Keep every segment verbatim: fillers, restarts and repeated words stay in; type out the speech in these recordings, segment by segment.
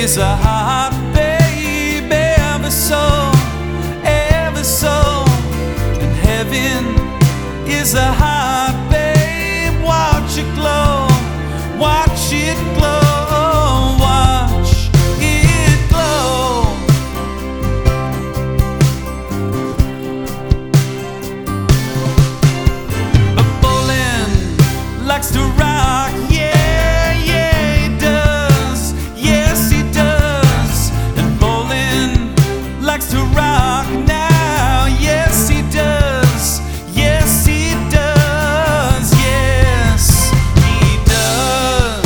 is a heart, baby, ever so, ever so. And heaven is a heart, babe, watch it glow, watch it glow, watch it glow. But Bolin likes to rock, yeah, yeah, he does, yes he does. And Bolin likes to rock now, yes he does, yes he does, yes he does.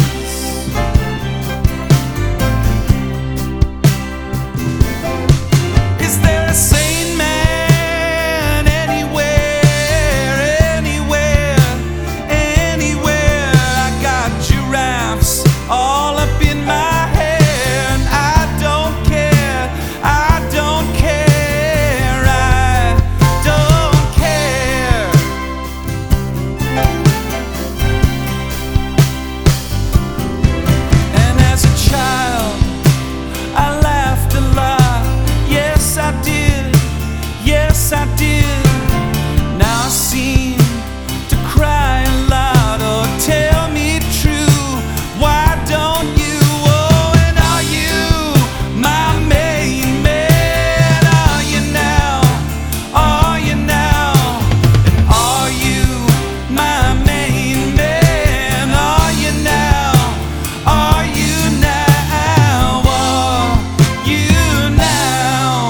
Is there a sane man anywhere, anywhere, anywhere? I got giraffes all up in my hair, and I don't care, I don't care, I don't care. And as a child, I laughed a lot. Yes, I did. Yes, I did. Now I seem to cry a lot. Oh, tell me true. Why don't you? Oh, and are you my main man? Are you now? Are you now? And are you my main man? Are you now? Are you now? Are you now?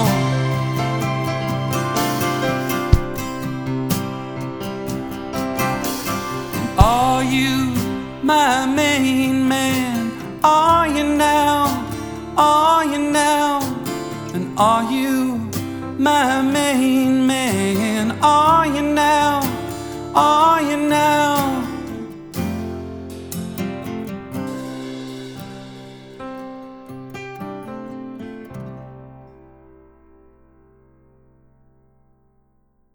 Are you my main man? Are you now? Are you now? And are you my main man? Are you now? Are you now?